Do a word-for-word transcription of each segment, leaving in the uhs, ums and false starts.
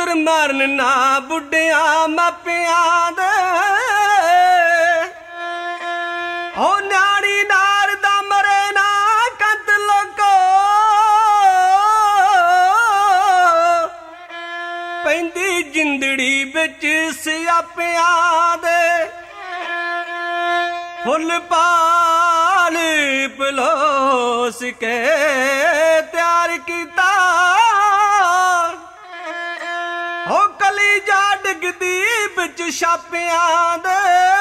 ਤੁਰ ਮਰਨ ਨਾ ਬੁੱਢਿਆਂ ਮਾਪਿਆਂ ਦੇ ਹੋ ਨਿਆਣੀ ਨਾਰ ਦਾ ਮਰੇ ਨਾ ਕੰਤ ਲੋਕੋ ਪੈਂਦੀ ਜਿੰਦੜੀ ਵਿੱਚ ਸਿਆਪਿਆਂ ਦੇ ਫੁੱਲ ਪਾਲ ਪਲੋਸ ਕੇ ਤਿਆਰ ਕੀਤਾ ਹੋ ਕਲੀਜਾ ਡਿੱਗਦੀ ਵਿੱਚ ਛਾਪਿਆਂ ਦੇ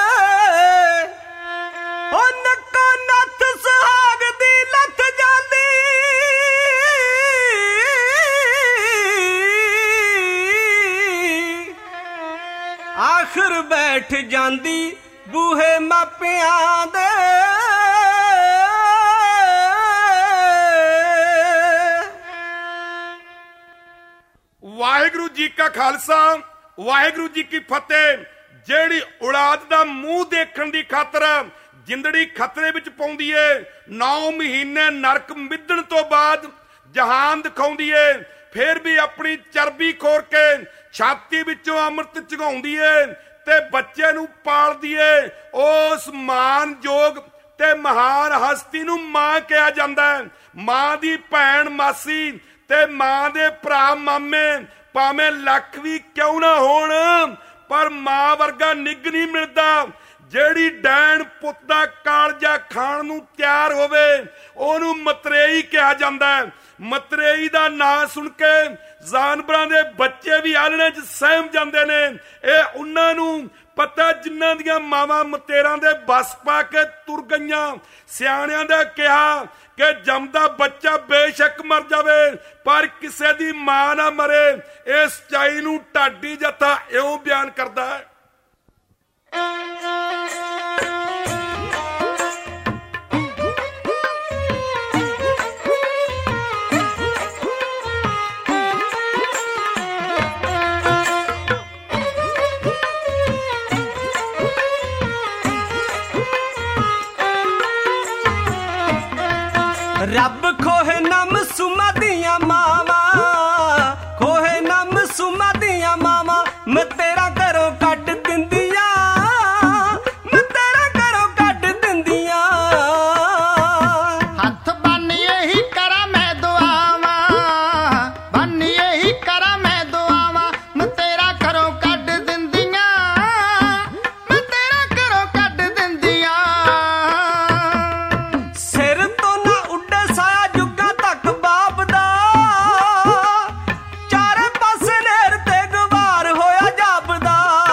ਹੋ ਨੱਕੋ ਨੱਥ ਸੁਹਾਗ ਦੀ ਲੱਥ ਜਾਂਦੀ ਆਖਰ ਬੈਠ ਜਾਂਦੀ ਬੂਹੇ ਮਾਪਿਆਂ ਦੇ ਵਾਹਿਗੁਰੂ ਜੀ ਕਾ ਖਾਲਸਾ ਵਾਹਿਗੁਰੂ ਜੀ ਕੀ ਫਤਿਹ। ਜਿਹੜੀ ਔਲਾਦ ਦਾ ਮੂੰਹ ਦੇਖਣ ਦੀ ਖਾਤਰ ਜਿੰਦੜੀ ਖਤਰੇ ਵਿੱਚ ਪਾਉਂਦੀ ਏ, ਨੌ ਮਹੀਨੇ ਨਰਕ ਮਿੱਧਣ ਤੋਂ ਬਾਅਦ ਜਹਾਨ ਦਿਖਾਉਂਦੀ ਏ, ਫਿਰ ਵੀ ਆਪਣੀ ਚਰਬੀ ਖੋਰ ਕੇ ਛਾਤੀ ਵਿੱਚੋਂ ਅੰਮ੍ਰਿਤ ਚੁਗਾਉਂਦੀ ਏ ਤੇ ਬੱਚੇ ਨੂੰ ਪਾਲਦੀ ਏ, ਉਸ ਮਾਨਯੋਗ ਤੇ ਮਹਾਨ ਹਸਤੀ ਨੂੰ ਮਾਂ ਕਿਹਾ ਜਾਂਦਾ ਹੈ। ਮਾਂ ਦੀ ਭੈਣ ਮਾਸੀ ਤੇ ਮਾਂ ਦੇ ਭਰਾ ਮਾਮੇ ਭਾਵੇਂ ਲੱਖ ਵੀ ਕਿਉਂ ਨਾ ਹੋਣ, ਪਰ ਮਾਂ ਵਰਗਾ ਨਿੱਘ ਨਹੀਂ ਮਿਲਦਾ। ਜਿਹੜੀ ਡੈਣ ਪੁੱਤ ਦਾ ਕਾਲਜਾ ਖਾਣ ਨੂੰ ਤਿਆਰ ਹੋਵੇ ਉਹਨੂੰ ਮਤਰੇਈ ਕਿਹਾ ਜਾਂਦਾ ਹੈ। ਮਤਰੇਈ ਦਾ ਨਾਂ ਸੁਣ ਕੇ ਜਾਨਵਰਾਂ ਦੇ ਬੱਚੇ ਵੀ ਆਲਣੇ 'ਚ ਸਹਿਮ ਜਾਂਦੇ ਨੇ। ਇਹ ਉਹਨਾਂ ਨੂੰ ਪਤਾ ਜਿਨ੍ਹਾਂ ਦੀਆਂ ਮਾਵਾਂ ਮਤੇਰਾਂ ਦੇ ਬਸ ਪਾ ਕੇ ਤੁਰ ਗਈਆਂ। ਸਿਆਣਿਆਂ ਦਾ ਕਿਹਾ ਕਿ ਜੰਮਦਾ ਬੱਚਾ ਬੇਸ਼ੱਕ ਮਰ ਜਾਵੇ ਪਰ ਕਿਸੇ ਦੀ ਮਾਂ ਨਾ ਮਰੇ। ਇਸ ਸੱਚਾਈ ਨੂੰ ਢਾਡੀ ਜੱਥਾ ਇਉਂ ਬਿਆਨ ਕਰਦਾ ਹੈ। ਰੱਬ ਖੋਹੇ ਨਮ ਸੁਮਾ ਦੀਆਂ ਮਾਵਾਂ, ਖੋਹੇ ਨਮ ਸੁਮਾ ਦੀਆਂ ਮਾਵਾਂ, ਮੈਂ ਤੇਰਾ ਘਰੋਂ ਕੱਢ ਦਿੰਦੀਆਂ, ਮੈਂ ਤੇਰਾ ਘਰੋਂ ਕੱਢ ਦਿੰਦੀਆਂ। ਹੱਥ ਬੰਨ੍ਹੀ ਹੀ ਕਰਾਂ ਮੈਂ ਦੁਆਵਾਂ, ਬੰਨ੍ਹੀ ਹੀ ਕਰਾਂ ਮੈਂ ਦੁਆਵਾਂ, ਮੈਂ ਤੇਰਾ ਘਰੋਂ ਕੱਢ ਦਿੰਦੀਆਂ, ਮੈਂ ਤੇਰਾ ਘਰੋਂ ਕੱਢ ਦਿੰਦੀਆਂ। ਸਿਰ ਤੋਂ ਨਾ ਉੱਡੇ ਸਾਇਆ ਜੁੱਗਾ ਤੱਕ ਬਾਪ ਦਾ, ਚਾਰੇ ਪਾਸੇ ਨਹਿਰ ਤੇ ਗਵਾਰ ਹੋਇਆ ਜਾਪਦਾ।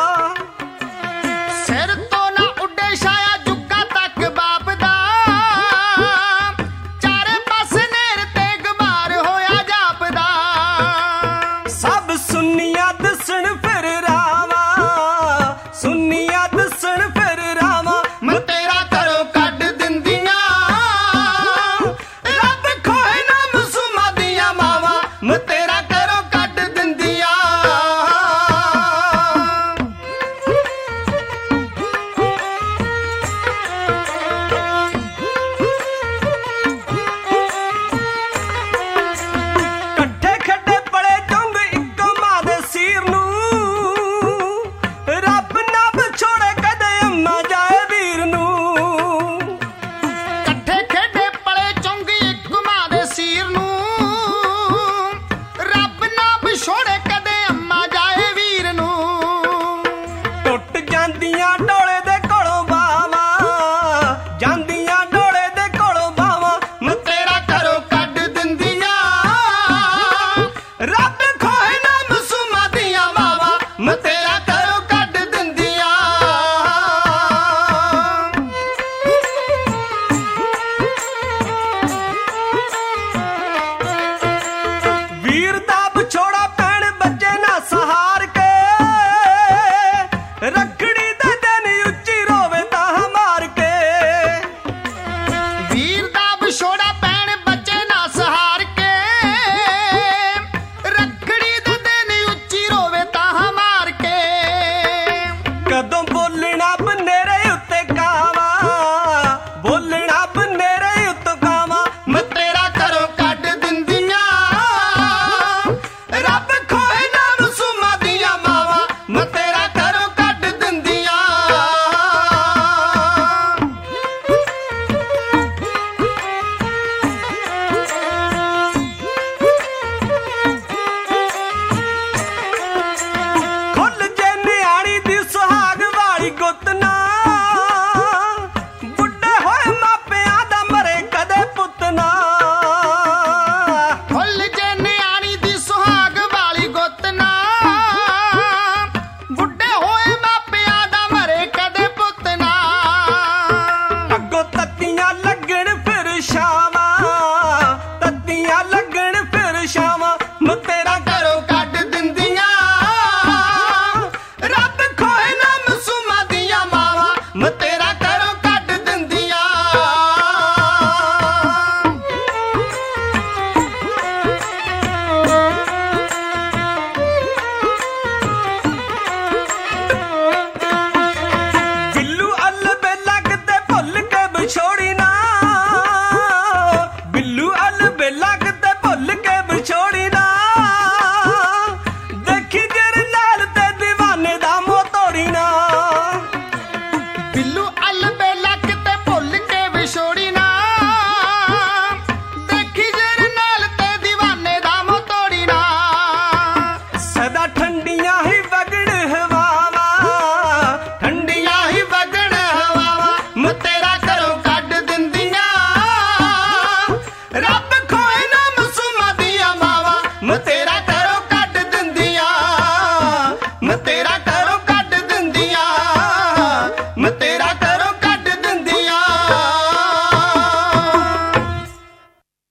ਸਿਰ ਤੋਂ ਨਾ ਉੱਡੇ ਛਾਇਆ ਜੁੱਗਾ ਤੱਕ ਬਾਪ ਦਾ, ਚਾਰੇ ਪਾਸੇ ਨਹਿਰ ਤੇ ਗਵਾਰ ਹੋਇਆ ਜਾਪਦਾ। ਸਭ ਸੁਨੀਆਂ ਦਸਣ ਫਿਰ ਰਾਵਾਂ, ਸੁਨੀਆਂ ਦਸਣ ਫਿਰ ਰਾਵਾਂ, ਮੈਂ ਤੇਰਾ ਘਰੋਂ ਕੱਢ ਦਿੰਦੀਆਂ। ਰੱਬ ਖੋਏ ਨਾ ਮਸੂਮਾਂ ਦੀਆਂ ਮਾਵਾਂ, ਮੈਂ ਤੇਰਾ ਘਰੋਂ ਕੱਢ ਦਿੰਦੀਆਂ। ਕੱਠੇ ਖੱਡੇ ਪੜੇ ਚੁੰਗ ਇੱਕੋ ਮਾਂ ਦੇ ਸੀਰ ਨੂੰ, ਰੱਬ ਨਾ ਵਿਛੋੜੇ ਕਦੇ ਅੰਮਾ ਜਾਏ ਵੀਰ ਨੂੰ। ਇਕੱਠੇ ਖੇਡੇ ਪਲੇ ਚੁੰਗੀ ਇੱਕ ਮਾਂ ਦੇ ਸੀਰ ਨੂੰ, ਰੱਬ ਨਾ ਵਿਛੋੜੇ ਕਦੇ ਅੰਮਾ ਜਾਏ ਵੀਰ ਨੂੰ। ਟੁੱਟ ਜਾਂਦੀਆਂ ਡੋਲੇ ਦੇ ਕੋਲੋਂ ਬਾਵਾਂ, ਜਾਂਦੀਆਂ ਡੋਲੇ ਦੇ ਕੋਲੋਂ ਬਾਵਾਂ, ਮੈਂ ਤੇਰਾ ਘਰੋਂ ਕੱਢ ਦਿੰਦੀਆਂ। ਰੱਬ ਖੋਏ ਨਾ ਮਸੂਮਾਂ ਦੀਆਂ ਮਾਵਾਂ, ਮੈਂ ਤੇਰਾ ਘਰੋਂ ਕੱਢ ਦਿੰਦੀਆਂ। ਵੀਰ ਦਾ ਵਿਛੋੜਾ ਪੈਣ ਬੱਚੇ ਨਾ ਸਹਾਰ ਕੇ, ਰੱਖੜੀ ਦੇ ਦਿਨ ਉੱਚੀ ਰੋਵੇ ਤਾਂ ਮਾਰ ਕੇ। ਵੀਰ ਦਾ ਵਿਛੋੜਾ ਪੈਣ ਬੱਚੇ ਨਾ ਸਹਾਰ ਕੇ, ਰੱਖੜੀ ਦੇ ਦਿਨ ਉੱਚੀ ਰੋਵੇ ਤਾਂ ਮਾਰ ਕੇ। ਕਦੋਂ ਬੋਲਣਾ